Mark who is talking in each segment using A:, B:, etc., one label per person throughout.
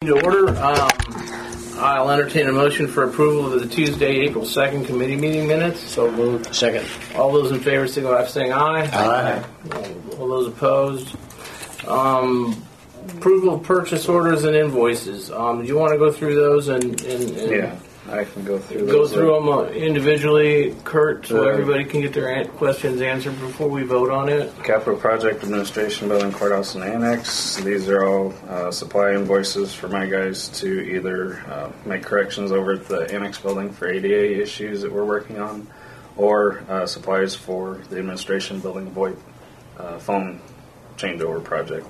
A: to order. I'll entertain a motion for approval of the Tuesday, April 2nd committee meeting minutes.
B: So moved. Second.
A: All those in favor signify by saying aye.
B: Aye.
A: All those opposed. Approval of purchase orders and invoices. Do you want to go through those and
C: Yeah, I can go through
A: go
C: those.
A: through them individually, Kurt, so everybody can get their questions answered before we vote on it?
C: Capital Project Administration Building, Courthouse, and Annex. These are all supply invoices for my guys to either make corrections over at the Annex building for ADA issues that we're working on, or supplies for the Administration Building VoIP phone changeover project.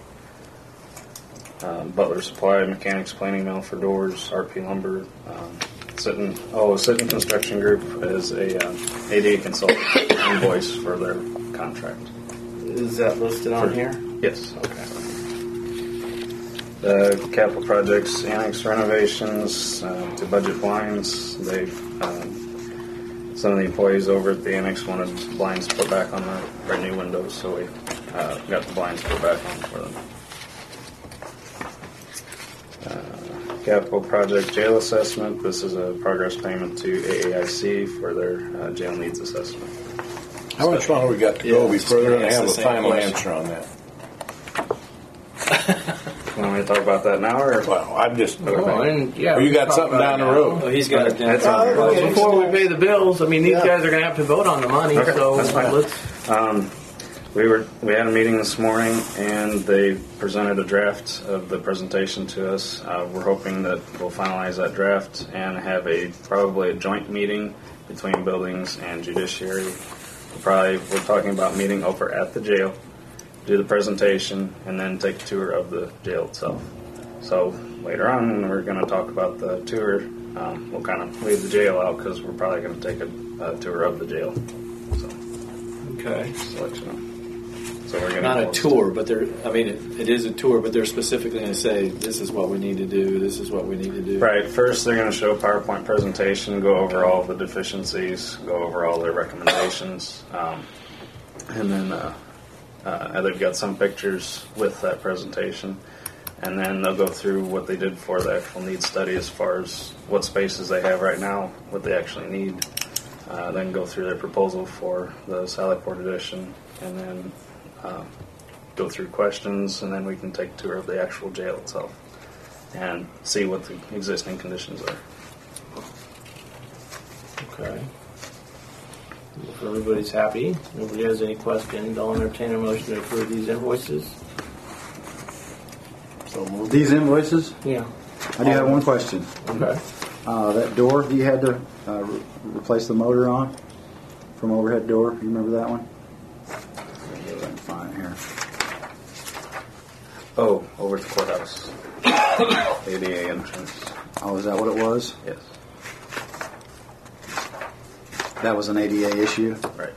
C: Butler Supply, Mechanics Planing Mill for doors, RP Lumber, Sitten Construction Group is a ADA consultant invoice for their contract.
A: Is that listed on here?
C: Yes.
A: Okay.
C: The capital projects, annex renovations, to budget blinds. They've some of the employees over at the annex wanted blinds put back on their new windows, so we got the blinds put back on for them. Capital project jail assessment. This is a progress payment to AAIC for their jail needs assessment.
B: How much longer we got to go before they're going to have a final answer on that?
C: You want me to talk about that now, or?
B: Well, I'm just.
A: Yeah.
B: Or you got something down the road?
D: Oh, he's got it down.
A: Before we pay the bills, I mean, these guys are going to have to vote on the money,
C: Okay,
A: so
C: that's fine.
A: let's.
C: We had a meeting this morning, and they presented a draft of the presentation to us. We're hoping that we'll finalize that draft and have probably a joint meeting between buildings and judiciary. We're talking about meeting over at the jail, do the presentation, and then take a tour of the jail itself. So later on, we're going to talk about the tour. We'll kind of leave the jail out because we're probably going to take a tour of the jail. So,
A: Okay.
C: just to let you know. So we're going
D: Not a tour, but it is a tour, but they're specifically going to say, this is what we need to do, this is what we need to do.
C: Right. First, they're going to show a PowerPoint presentation, go over all the deficiencies, go over all their recommendations, and then they've got some pictures with that presentation. And then they'll go through what they did for the actual need study as far as what spaces they have right now, what they actually need. Then go through their proposal for the Sallyport edition, and then go through questions, and then we can take a tour of the actual jail itself and see what the existing conditions are.
A: Okay. If everybody's happy, nobody has any questions, I'll entertain a motion to approve these invoices.
B: So moved.
E: These invoices?
A: Yeah.
E: I do have one question.
A: Okay.
E: That door you had to replace the motor on from overhead door, you remember that one? See if I can find it here.
C: Oh, over at the courthouse. ADA entrance.
E: Oh, is that what it was?
C: Yes.
E: That was an ADA issue.
C: Right.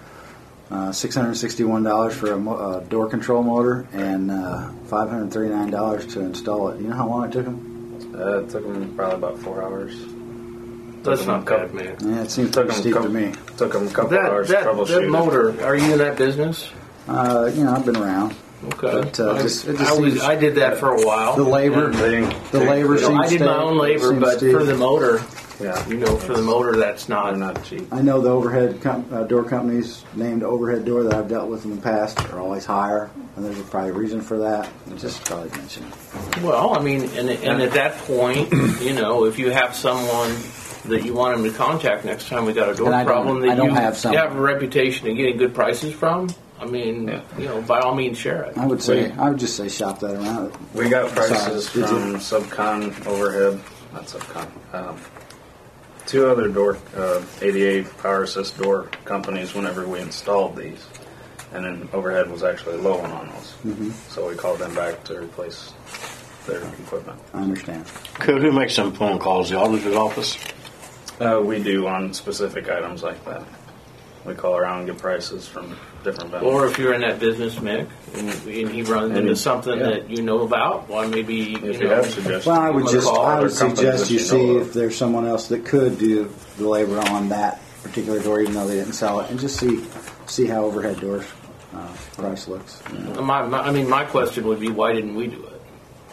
E: $661 for a door control motor and $539 to install it. You know how long it took them?
C: It took them probably about 4 hours.
A: That's not bad, man.
E: Yeah, it seems pretty steep to me.
C: Took them a couple hours to troubleshoot
A: That
C: it.
A: motor, are you in that business?
E: I've been around.
A: Okay.
E: But, seems-
A: I did that for a while.
E: The labor seems
A: I did my own labor,
E: seems
A: but
E: steep.
A: for the motor,
C: Yeah.
A: for the motor, that's
C: They're
A: not.
C: not cheap.
E: I know the overhead door companies named overhead door that I've dealt with in the past are always higher, and there's probably a reason for that. I just probably mentioned it.
A: Well, I mean, and at that point, if you have someone that you want them to contact next time we got a door
E: And I don't-
A: problem that
E: I don't
A: you
E: have some.
A: have a reputation of getting good prices from, I mean, by all means, share it.
E: I would just say shop that around.
C: We got prices
E: Sorry,
C: from Subcon Overhead, not Subcon, 2 other door ADA power assist door companies whenever we installed these, and then Overhead was actually low on those, so we called them back to replace their equipment.
E: I understand.
B: Could we make some phone calls? The auditor's office?
C: We do on specific items like that. We call around and get prices from different vendors.
A: Or if you're in that business, Mick, and he runs into something that you know about, well, maybe
C: if you have suggestions.
E: Well, I would
A: Give them a call.
E: suggest
C: that
E: you
C: you
E: see
C: know of.
E: if there's someone else that could do the labor on that particular door, even though they didn't sell it, and just see how overhead doors price looks.
A: My question would be, why didn't we do it?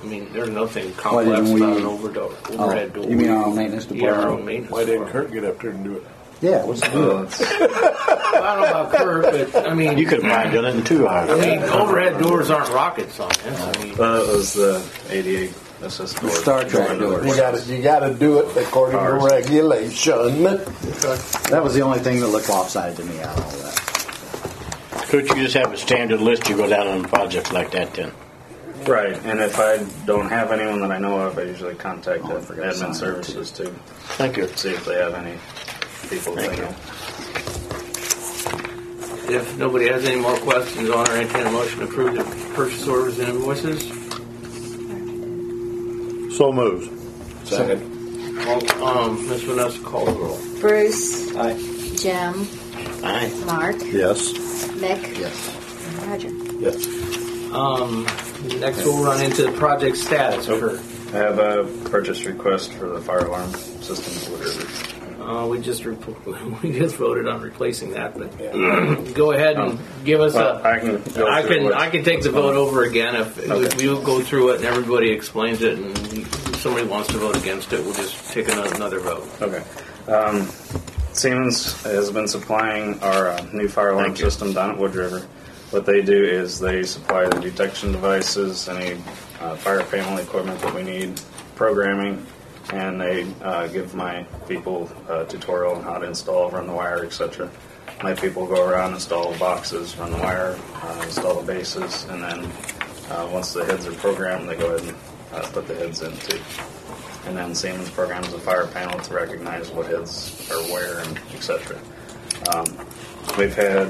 A: I mean, there's nothing
E: Why
A: complex
E: didn't we-
A: about an overhead door.
E: You mean our own maintenance
A: Yeah, our own
E: department?
A: maintenance.
B: Why didn't
A: department.
B: Kurt get up there and do it?
E: Yeah, what's the deal?
C: Well, it's-
A: I don't know about Kurt, but I mean,
F: You could have probably done it in 2 hours.
A: I mean, overhead doors aren't rocket science. I mean,
C: it was the 88 assist door.
E: Star Trek door.
B: You gotta do it according to
C: Ours.
B: regulation.
E: That was the only thing that looked lopsided to me out of all that.
F: Could you just have a standard list you go down on projects like that then?
C: Right, and if I don't have anyone that I know of, I usually contact
E: I forgot to sign
C: admin
E: it,
C: services too.
F: Thank you.
C: See if they have any people they
F: Thank you.
C: know.
A: if nobody has any more questions on or entertain a motion to approve the purchase orders and invoices,
B: So moved.
D: Second.
A: Ms. Vanessa, call the roll.
G: Bruce,
D: Aye.
G: Jim,
F: Aye.
G: Mark,
B: Yes.
G: Mick,
E: Yes.
G: and Roger.
B: Yes.
A: Next, we'll run into the project status. Kurt.
C: I have a purchase request for the fire alarm systems, whatever.
A: We just voted on replacing that, but go ahead and give us
C: Well,
A: a.
C: I can go
A: I
C: through
A: can
C: what's-
A: I can take the
C: what's
A: vote
C: going on.
A: over again if you go through it and everybody explains it, and if somebody wants to vote against it, we'll just take another vote.
C: Okay. Siemens has been supplying our new fire alarm
F: Thank you.
C: system down at Wood River. What they do is they supply the detection devices, any fire panel equipment that we need, programming, and they give my people a tutorial on how to install, run the wire, etc. My people go around, install the boxes, run the wire, install the bases, and then once the heads are programmed, they go ahead and put the heads in too. And then Siemens programs the fire panel to recognize what heads are where and etc. We've had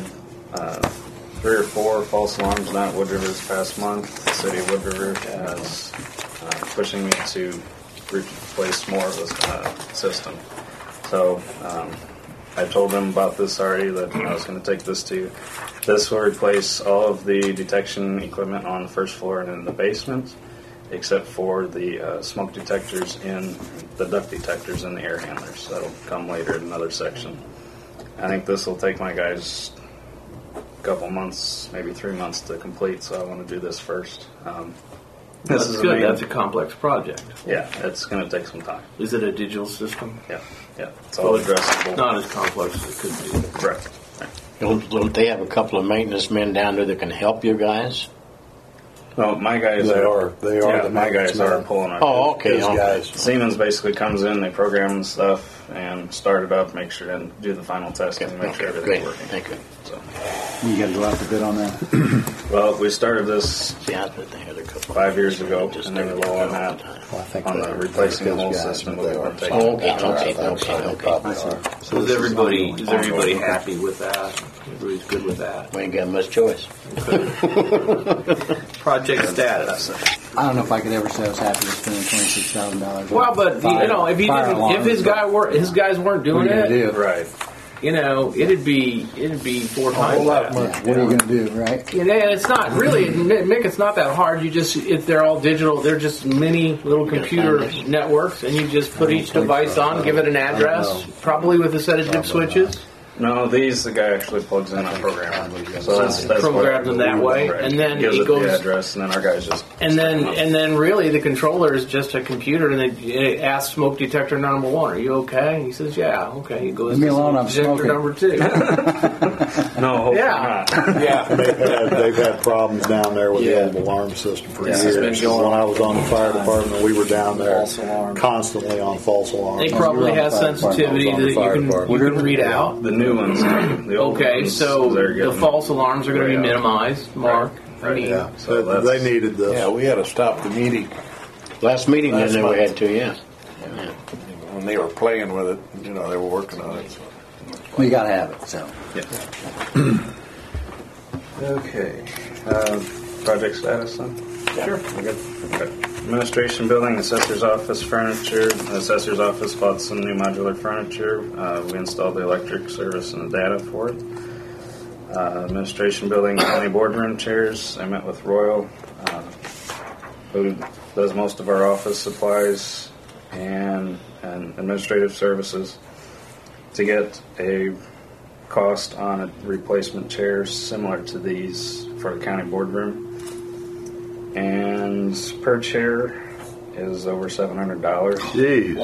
C: 3 or 4 false alarms down at Wood River this past month. The city of Wood River is pushing me to replace more of the system. So I told them about this already, that I was going to take this to you. This will replace all of the detection equipment on the first floor and in the basement, except for the smoke detectors in the duct detectors and the air handlers. That'll come later in another section. I think this will take my guys a couple months, maybe 3 months to complete, so I want to do this first.
A: That's
C: is the
A: good.
C: main-
A: That's a complex project.
C: Yeah, it's going to take some time.
A: Is it a digital system?
C: Yeah, it's all addressable.
A: Not as complex as it could be.
C: Right.
F: Don't they have a couple of maintenance men down there that can help you guys?
C: No, my guys
B: They
C: are.
B: are. They
C: Yeah,
B: are the
C: my guys
B: maintenance
C: are
B: men.
C: pulling our.
F: Oh, okay.
B: These
F: okay.
B: guys.
C: Siemens basically comes in, they program the stuff and start it up, make sure and do the final testing,
F: Okay,
C: make sure
F: okay,
C: everything's
F: great.
C: working.
F: Thank you.
C: So,
E: You got to go out to bid on that.
C: well, we started this
F: See, I bet they had a couple
C: 5 years ago,
F: just
C: and they were
F: never
C: low
F: did
C: on
F: all
C: that.
F: the time.
B: Well, I think
C: On
B: they
C: the
B: are
C: replacing the
B: those
C: whole
B: guys,
C: system,
B: but
C: we
B: they
C: weren't
B: are.
C: taking
F: Oh, okay,
C: it down.
F: okay,
B: I think
F: okay.
B: probably
E: see.
B: are.
A: So is everybody happy with that? Everybody's good with that?
F: We ain't got much choice.
A: Project status.
E: I don't know if I could ever say I was happy with spending $26,000.
A: Well, but you know, if he didn't, if his guys weren't doing
E: What are you
A: it,
E: gonna do?
C: Right.
A: you know, it'd be 4 times
B: whole lot
A: that.
B: more.
E: Yeah, what are you going to do, right?
A: You know, it's not really, Mick. It's not that hard. You just, if they're all digital, they're just mini little computer
F: find
A: networks, and you just put each device on, give it an address, probably with a set of dip switches.
C: No, the guy actually plugs in a program. So that's
A: Programs
C: what-
A: them that way,
C: Right.
A: and then
C: gives
A: it
C: it
A: goes-
C: the address, and then our guys just
A: And then really the controller is just a computer, and it asks smoke detector number 1, "Are you okay?" He says, "Yeah, okay." He goes
E: Leave me
A: to
E: alone, I'm
A: detector
E: smoking.
A: number 2.
C: no, hopefully
A: Yeah.
C: not.
B: Yeah, they've had problems down there with
D: Yeah.
B: the old alarm system for
D: Yeah, it's been
B: years.
D: going
B: When I was on the fire department, we were down there
D: False alarm.
B: constantly on false alarms.
A: They probably
E: You're on
A: have
E: the fire
A: sensitivity
B: department.
A: that you
B: Fire
A: can
B: department.
A: read out.
C: The new ones, the old
A: Okay,
C: ones,
A: so
C: they're
A: the
C: getting
A: false alarms are going to be
C: way out.
A: minimized, Mark. I
C: Right.
A: mean,
B: Yeah,
C: So
B: they
C: that's-
B: needed this.
H: Yeah, we had to stop the meeting
F: Last meeting,
H: Last
F: then we
H: month.
F: had to, yeah.
H: when they were playing with it. You know, they were working on it.
E: Well, you got to have it, so.
C: Okay. Project status then?
F: Sure.
C: We're good? Okay. Administration building, assessor's office furniture. The assessor's office bought some new modular furniture. We installed the electric service and the data for it. Administration building, county boardroom chairs. I met with Royal, who does most of our office supplies and administrative services, to get a cost on a replacement chair similar to these for the county boardroom. and per chair is over $700.
H: Jeez.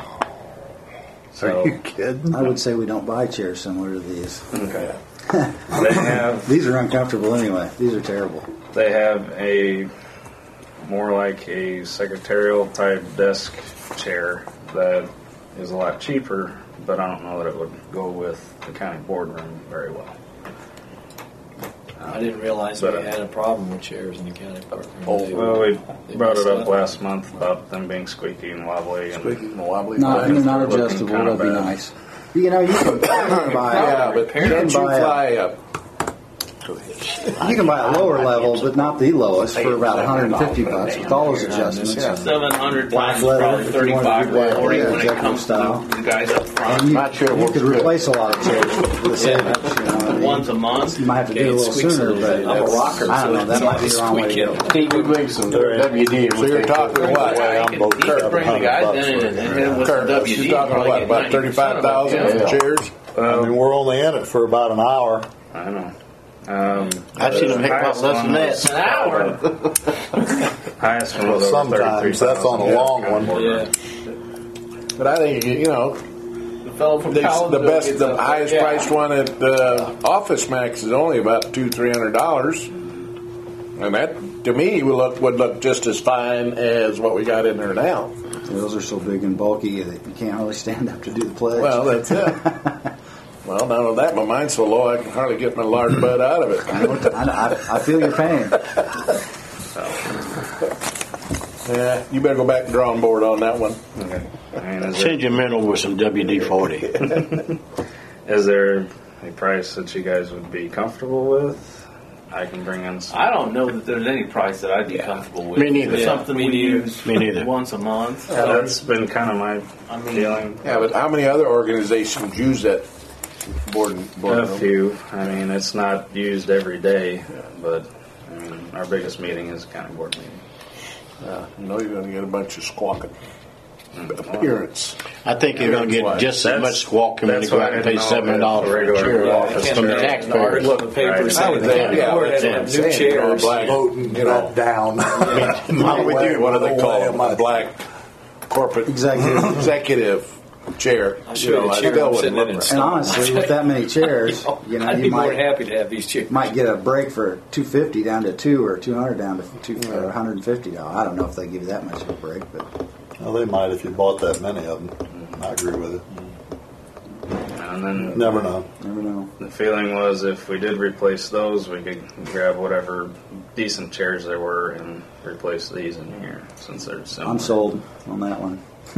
C: So
H: Are you kidding?
E: I would say we don't buy chairs similar to these.
C: okay. They have
E: These are uncomfortable anyway. These are terrible.
C: They have a more like a secretarial type desk chair that is a lot cheaper, but I don't know that it would go with the county boardroom very well.
D: I didn't realize we had a problem with chairs in the county park.
C: Well, we brought it up last month about them being squeaky and wobbly. And
H: Squeaky and wobbly.
E: Not,
C: They're
E: not
C: looking
E: adjustable.
C: kinda
E: That'd be
C: bad.
E: nice. You know, you can buy.
H: Yeah, but can't you fly up?
E: You can buy a lower level, but not the lowest, for about $150 with all those adjustments.
H: Yeah.
A: 700
E: Black
A: times
E: leather,
A: probably
E: if you wanted to
A: 35
E: do black
A: or 40
E: leather,
A: when it
E: executive
A: comes
E: style.
A: to the guys up front.
E: And you,
F: Not sure it
E: you
F: works
E: could
F: good.
E: replace a lot of chairs with the savings. You know,
A: Once a month.
E: you might have to do it a little sooner, but
D: I'm a rocker,
E: I don't know. That might be the wrong way to go.
F: Steve, we bring some WD.
H: So you're talking what?
A: You could bring the guys in and hit them with some
H: Kurt,
A: WD.
H: she's talking
A: probably
H: what?
A: get
H: About
A: 90% of it.
H: 35,000
A: Yeah.
H: for chairs?
I: I mean, we're only in it for about an hour.
C: I know.
F: I've seen them hit about less than that.
A: An hour.
C: Highest one
I: Well,
C: was over
I: sometimes that's on a long one.
D: Yeah.
H: But I think, you know,
A: The fellow from Collinsville
H: the highest priced one at Office Max is only about $200-300, and that to me would look just as fine as what we got in there now.
E: Those are so big and bulky that you can't really stand up to do the pledge.
H: Well, that's it. Well, not only that, my mind's so low I can hardly get my large butt out of it.
E: I feel your pain.
H: Yeah, you better go back to drawing board on that one.
C: Okay. I mean,
F: Send your men over some WD-40.
C: is there a price that you guys would be comfortable with? I can bring in some.
A: I don't know that there's any price that I'd be comfortable with.
F: Me neither.
A: It's something
D: Me
A: we
D: neither.
A: use
F: Me neither.
A: once a month.
C: Yeah, that's been kind of my feeling.
H: Yeah, but how many other organizations use that board?
C: A few. I mean, it's not used every day, but I mean, our biggest meeting is a county board meeting.
H: You know you're going to get a bunch of squawking appearance.
F: I think you're going to get just as much squawking when you
C: That's
F: go
C: why
F: out and
C: I
F: pay
C: didn't know
F: $7
C: that
F: for a
C: regular
F: chair
C: office
F: from the
C: chair.
F: taxpayers.
D: Look, the paper
C: Right.
D: saying
H: Yeah,
D: that
H: yeah,
D: board
H: that's
D: had
H: what I'm
D: new
H: saying.
D: chairs.
H: Black,
I: Voting,
H: you know,
I: down.
H: what do they call them? A black corporate executive chair.
D: I'm sure the chair I'm sitting in
E: And honestly, with that many chairs, you know,
D: I'd
E: you
D: be more than
E: might
D: happy to have these chairs.
E: get a break for $250 down to $200 or $200 down to $150. I don't know if they give you that much of a break, but
I: Well, they might if you bought that many of them. I agree with it.
C: And then
I: Never know.
E: never know.
C: the feeling was if we did replace those, we could grab whatever decent chairs there were and replace these in here since they're similar.
E: I'm sold on that one.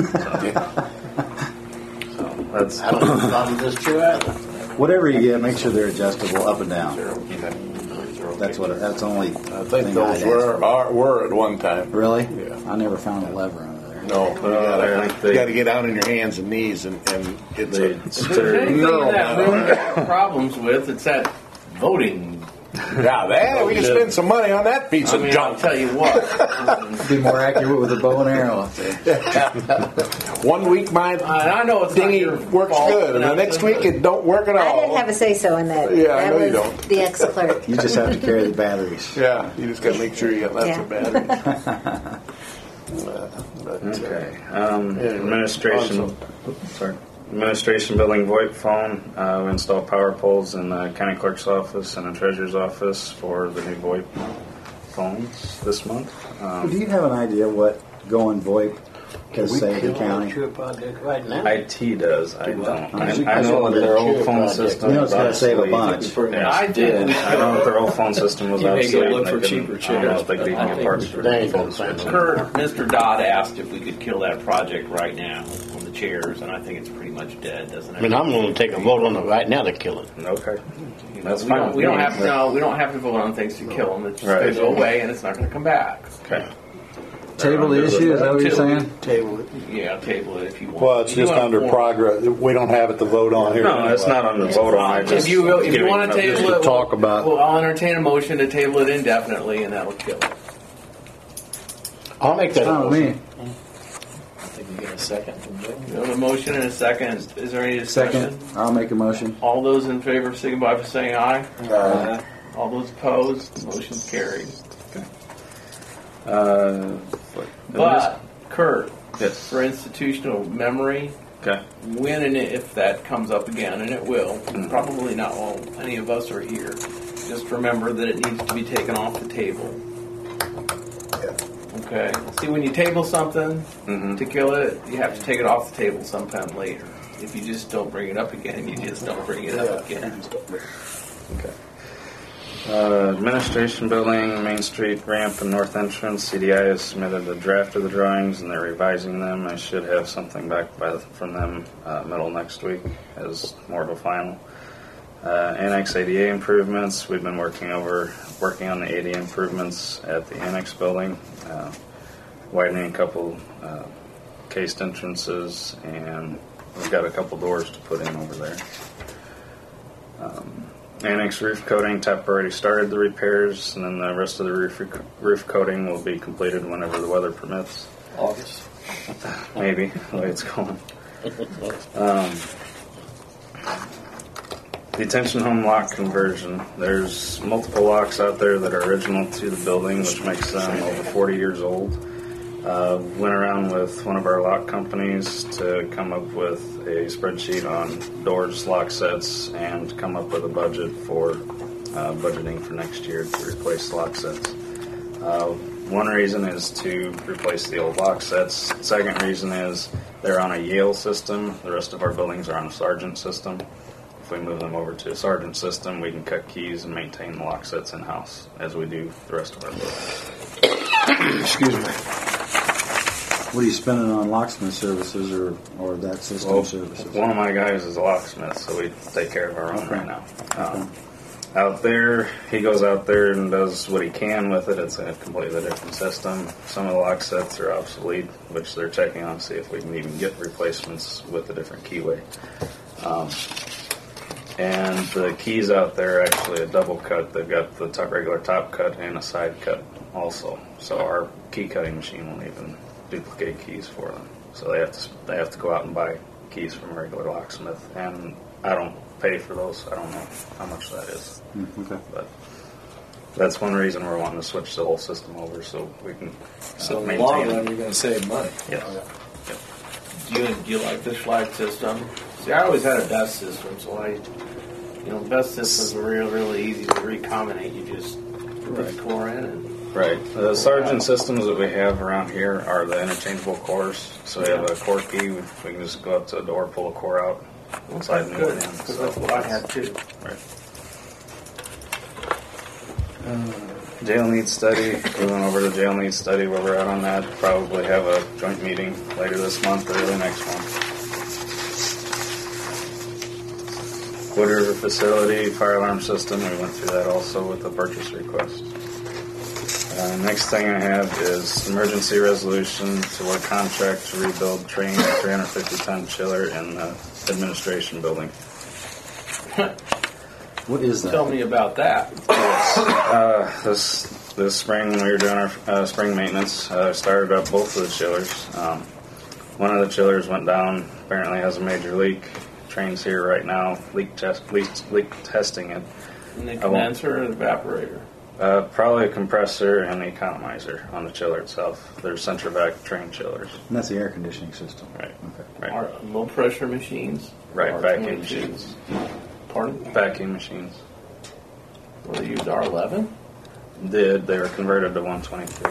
C: So that's
F: I don't have a problem with this chair either.
E: Whatever you get, make sure they're adjustable up and down. That's what. That's only.
H: I think those were at one time.
E: Really?
H: Yeah.
E: I never found a lever under there.
H: No,
C: I think
H: you got to get down on your hands and knees, and it's
C: they
H: a
C: stirred.
A: Anything
H: No.
A: that we have problems with, it's that voting.
H: yeah. That we can spend some money on that piece
A: I
H: of
A: mean, I'll
H: junk.
A: tell you what.
E: Be more accurate with a bow and arrow up there.
H: 1 week my
A: I know it's not
H: thingy
A: your
H: works
A: fault,
H: good, and the next week it don't work at
G: I
H: all.
G: didn't have a say-so in that.
H: Yeah, I
G: that
H: know you
G: was
H: don't.
G: the ex-clerk.
E: You just have to carry the batteries.
H: Yeah, you just got to make sure you got lots
G: Yeah.
H: of batteries.
C: Okay. Administration. Sorry. Administration building VoIP phone. We installed power poles in the county clerk's office and the treasurer's office for the new VoIP phones this month.
E: Do you have an idea what going VoIP can save the county?
F: Chair project right now.
C: IT does. I don't.
E: I
C: I know that their old phone system.
E: You know it's
C: was
E: got to save a
C: obsolete.
E: bunch.
C: Yeah.
A: I did.
C: I know that their old phone system was
D: You make it
C: obsolete.
D: look
C: and
D: for
C: they
D: cheaper
C: couldn't- I don't know if they could even get parts for
F: They
C: it.
F: ain't gonna find it.
A: Kurt, Mr. Dodd asked if we could kill that project right now on the chairs, and I think it's pretty much dead, doesn't it?
F: I mean, I'm going to take a vote on it right now to kill it.
C: Okay.
A: You know,
C: That's
A: we
C: fine.
A: don't, we don't have to. No, we don't have to vote on things to kill them. It's just
C: Right.
A: going to go away, and it's not going to come back.
C: Okay.
E: Table the issue? Is that what you're saying?
A: Table it. Yeah, table it if you want.
I: Well, it's
A: If you
I: just
A: want
I: under
A: form-
I: progress. We don't have it to vote on here.
C: No, it's not on the vote on. I
A: If
C: just
A: you want to
C: giving
A: table it,
I: talk about-
A: Well, I'll entertain a motion to table it indefinitely, and that'll kill it.
F: I'll make that a
E: Not me.
F: motion.
D: I think you get a second from Joe.
A: We have a motion and a second. Is there any discussion?
E: Second. I'll make a motion.
A: All those in favor signify by saying aye. All those opposed, motion's carried. Okay. Table it.
E: Aye.
C: Okay.
A: Table it. Table it. If you want.
C: Okay.
A: All those in favor signify by saying aye. All those opposed, motion's carried.
C: Okay.
A: Okay. But, Kurt,
C: Yes.
A: for institutional memory,
C: Okay.
A: when and if that comes up again, and it will, probably not while any of us are here, just remember that it needs to be taken off the table. Okay? See, when you table something to kill it, you have to take it off the table sometime later. If you just don't bring it up again, you just don't bring it up again.
C: Okay. Administration building, Main Street ramp and north entrance. CDI has submitted a draft of the drawings and they're revising them. I should have something back from them middle next week as more of a final. Annex ADA improvements. We've been working on the ADA improvements at the Annex building, widening a couple cased entrances, and we've got a couple doors to put in over there. Annex roof coating, TEP already started the repairs, and then the rest of the roof coating will be completed whenever the weather permits.
D: August.
C: Maybe, the way it's going. Detention home lock conversion. There's multiple locks out there that are original to the building, which makes them over 40 years old. Went around with one of our lock companies to come up with a spreadsheet on doors, lock sets, and come up with a budget for budgeting for next year to replace lock sets. One reason is to replace the old lock sets. Second reason is they're on a Yale system. The rest of our buildings are on a Sargent system. If we move them over to a Sargent system, we can cut keys and maintain the lock sets in-house, as we do the rest of our buildings.
E: Excuse me. What are you spending on locksmith services or that system services?
C: One of my guys is a locksmith, so we take care of our own right now. Out there, he goes out there and does what he can with it. It's a completely different system. Some of the lock sets are obsolete, which they're checking on to see if we can even get replacements with a different keyway. And the keys out there are actually a double cut. They've got the regular top cut and a side cut also. So our key cutting machine won't even duplicate keys for them. So they have to go out and buy keys from a regular locksmith. And I don't pay for those. I don't know how much that is.
E: Okay.
C: But that's one reason we're wanting to switch the whole system over so we can
D: So in the
C: maintain
D: long
C: it.
D: run, you're going to save money.
C: Yeah.
A: Do you like this flag system? See, I always had a best system, so best systems are really easy to recombinate. You just put the core in and...
C: Right. The Sargent systems that we have around here are the interchangeable cores. So we have a core key. We can just go up to the door, pull a core out, slide a new one in.
A: Because that's what I had too.
C: Right. Jail needs study. We went over the jail needs study where we're at on that. Probably have a joint meeting later this month or early next month. Wood River facility, fire alarm system. We went through that also with the purchase request. Next thing I have is emergency resolution to award contract to rebuild train 350-ton chiller in the administration building.
E: What is that?
A: Tell me about that.
C: This spring we were doing our spring maintenance. Started up both of the chillers. One of the chillers went down. Apparently has a major leak. Train's here right now. Leak testing it.
A: And the condenser or the evaporator?
C: Probably a compressor and the economizer on the chiller itself. They're Centrovac train chillers.
E: And that's the air conditioning system.
C: Right.
E: Okay.
C: Right.
A: Are low pressure machines?
C: Right.
A: Or
C: Vacuum
A: 22?
C: machines.
A: Pardon?
C: Vacuum machines.
A: Were they used R11?
C: They were converted to 123.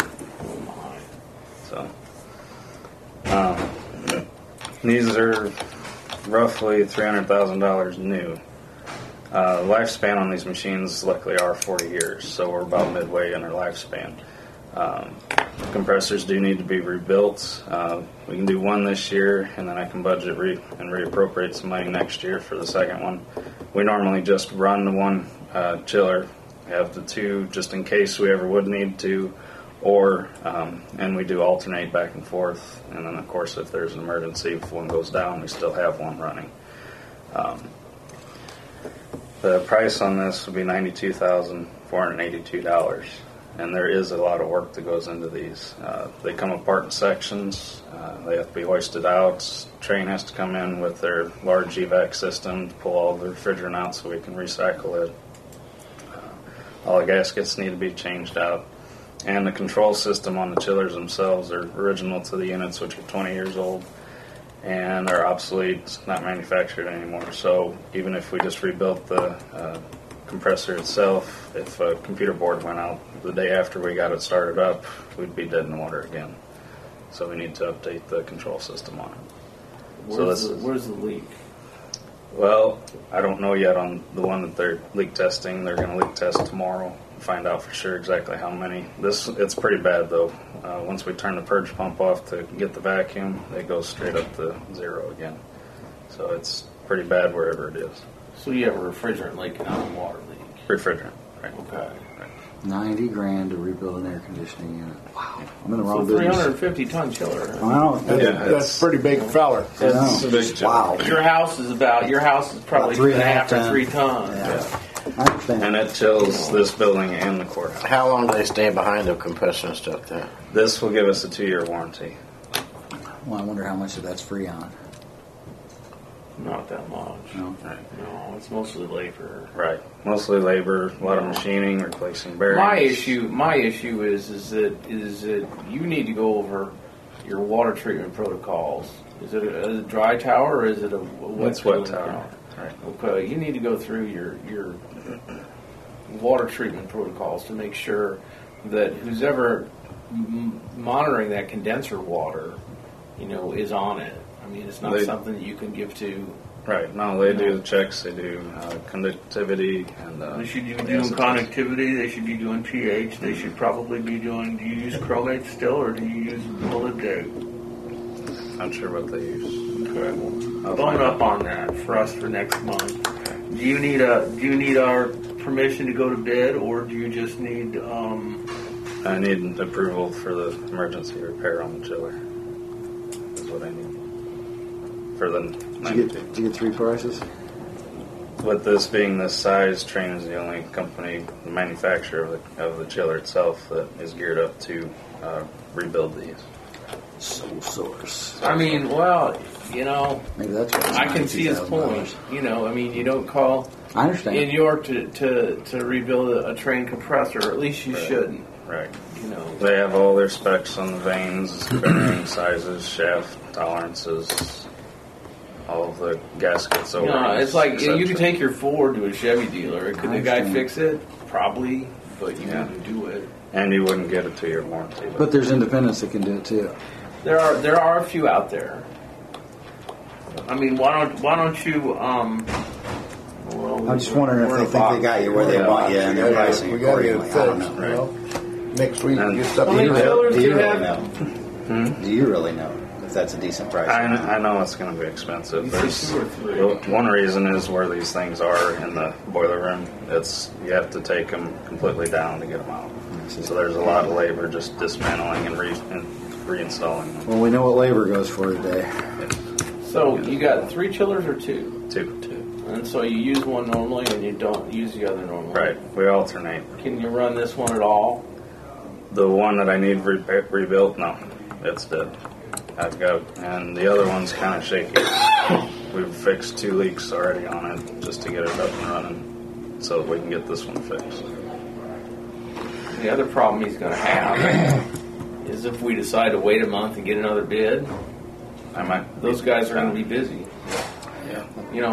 A: Oh my.
C: So these are roughly $300,000 new. Lifespan on these machines luckily are 40 years, so we're about midway in our lifespan. Compressors do need to be rebuilt. We can do one this year, and then I can budget and reappropriate some money next year for the second one. We normally just run the one chiller, have the two just in case we ever would need to, and we do alternate back and forth. And then, of course, if there's an emergency, if one goes down, we still have one running. The price on this would be $92,482, and there is a lot of work that goes into these. They come apart in sections. They have to be hoisted out. Train has to come in with their large evac system to pull all the refrigerant out so we can recycle it. All the gaskets need to be changed out. And the control system on the chillers themselves are original to the units, which are 20 years old and are obsolete, not manufactured anymore. So even if we just rebuilt the compressor itself, if a computer board went out the day after we got it started up, we'd be dead in the water again. So we need to update the control system on it.
A: Where's the leak?
C: Well, I don't know yet on the one that they're leak testing. They're going to leak test tomorrow. Find out for sure exactly how many. It's pretty bad though. Once we turn the purge pump off to get the vacuum, it goes straight up to zero again. So it's pretty bad wherever it is.
A: So you have a refrigerant leak and not a water leak.
C: Refrigerant, right?
A: Okay.
C: Right.
E: $90,000 to rebuild an air conditioning unit. Wow. I'm in the
A: So
E: wrong business.
A: 350-ton chiller.
E: Wow.
H: That's a pretty big feller.
C: It's a big job.
E: Wow.
A: Your house is probably
E: About
A: 2.5
E: 3.5
A: or 3 tons.
E: Yeah. I understand.
C: And it chills this building and the courthouse.
F: How long do they stay behind the compressor and stuff there?
C: This will give us a 2-year warranty.
E: Well, I wonder how much of that's Freon.
A: Not that much.
E: No.
C: Right.
A: No, it's mostly labor.
C: Right. Mostly labor, a lot of machining, replacing bearings.
A: My issue is that you need to go over your water treatment protocols. Is it a dry tower or is it a wet
C: It's wet
A: tower?
C: tower. Right.
A: Okay, you need to go through your water treatment protocols to make sure that who's ever monitoring that condenser water, is on it. I mean, it's not something that you can give to.
C: Right. No, they do the checks. They do conductivity and.
A: They should be doing connectivity. They should be doing pH. They should probably be doing. Do you use chromate still, or do you use molybdenum?
C: Not sure what they use.
A: Okay, well,
C: I'll
A: bone
C: find
A: up
C: out.
A: on that for us for next month. Do you need our permission to go to bid, or do you just need?
C: I need approval for the emergency repair on the chiller. That's what I need. For the
E: Did you get 3 prices?
C: With this being this size, Trane is the only company, the manufacturer of the chiller itself, that is geared up to rebuild these.
E: Sole source.
A: I mean, well,
E: Maybe that's what
A: I can see his point. I mean, you don't call
E: I understand.
A: in York to rebuild a Trane compressor. At least you shouldn't.
C: Right. They have all their specs on the vanes, bearing sizes, shaft tolerances, all of the gaskets over.
A: It's like
C: etc.
A: you can take your Ford to a Chevy dealer. Could the guy
E: understand.
A: fix it? Probably, but you need to do it.
C: And you wouldn't get a 2-year warranty.
E: But there's independents that can do it too.
A: There are a few out there. I mean, why don't you? Well,
E: I'm just wondering if they think they got you where they want you and they're pricing
H: We got to get it
E: accordingly. I don't
H: fixed.
E: know.
H: Well, next week we get stuff
A: How many
H: in there.
A: chillers
E: Do
A: do
E: you
A: you
E: really
A: have?
E: know? Do you really know if that's a decent price?
C: I know it's going to be expensive.
A: You say
C: There's,
A: 2 or 3.
C: well, one reason is where these things are in the boiler room. You have to take them completely down to get them out. So there's a lot of labor just dismantling and reinstalling them.
E: Well, we know what labor goes for today.
A: So you got 3 chillers or 2?
C: 2.
A: And so you use one normally and you don't use the other normally.
C: Right. We alternate.
A: Can you run this one at all?
C: The one that I need rebuilt, no, it's dead. And the other one's kind of shaky. We've fixed 2 leaks already on it just to get it up and running, so that we can get this one fixed.
A: The other problem he's going to have is if we decide to wait a month and get another bid, those guys are going to be busy.
C: Yeah.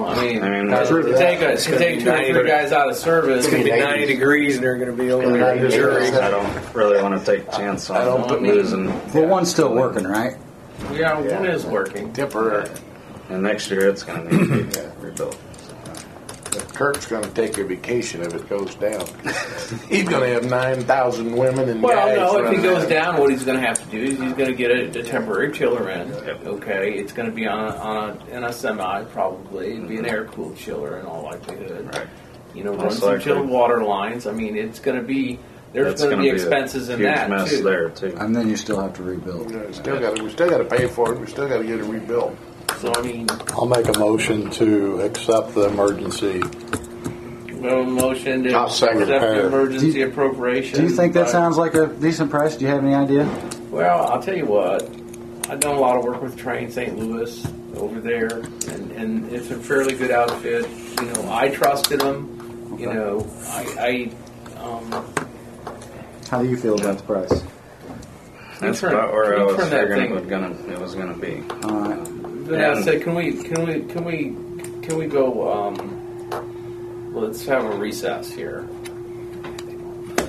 A: To take 2 or 3 guys out of service.
B: It's going to be 90 degrees and they're going to be over there in Missouri.
C: I don't really want to take a chance on losing.
E: Well, one's still working, right?
A: Yeah, one is working.
H: Temporary.
C: And next year it's going to need to be rebuilt.
H: Kurt's going to take a vacation if it goes down. He's going to have 9,000 women and
A: Well,
H: guys.
A: no, if he
H: running
A: goes
H: out.
A: down, what he's going to have to do is he's going to get a temporary chiller in.
C: Yep.
A: Okay, it's going to be in a semi, probably. It'd be an air-cooled chiller in all likelihood.
C: Right.
A: Run
C: Most
A: some
C: likely.
A: chilled water lines. I mean, it's going to be, there's going to be expenses
C: a
A: in
C: huge
A: that,
C: mess
A: too.
C: there, too.
E: And then you still have to rebuild.
H: We still got to pay for it. We still got to get it rebuilt.
A: So, I mean,
I: I'll make a motion to accept the emergency.
A: we have a motion to
I: I'll second
A: accept the
I: her.
A: emergency appropriation.
E: Do you think that
A: by-
E: sounds like a decent price? Do you have any idea?
A: Well, I'll tell you what. I've done a lot of work with Trane St. Louis over there, and it's a fairly good outfit. I trusted them.
E: Okay. How do you feel about the price?
C: That's
A: turn-
C: about where I
A: you
C: was
A: turn that
C: figuring
A: thing-
C: it was gonna be.
E: All right.
A: Vanessa, say, can we go? Let's have a recess here.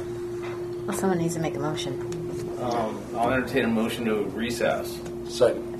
G: Well, someone needs to make a motion.
A: I'll entertain a motion to recess.
H: Second.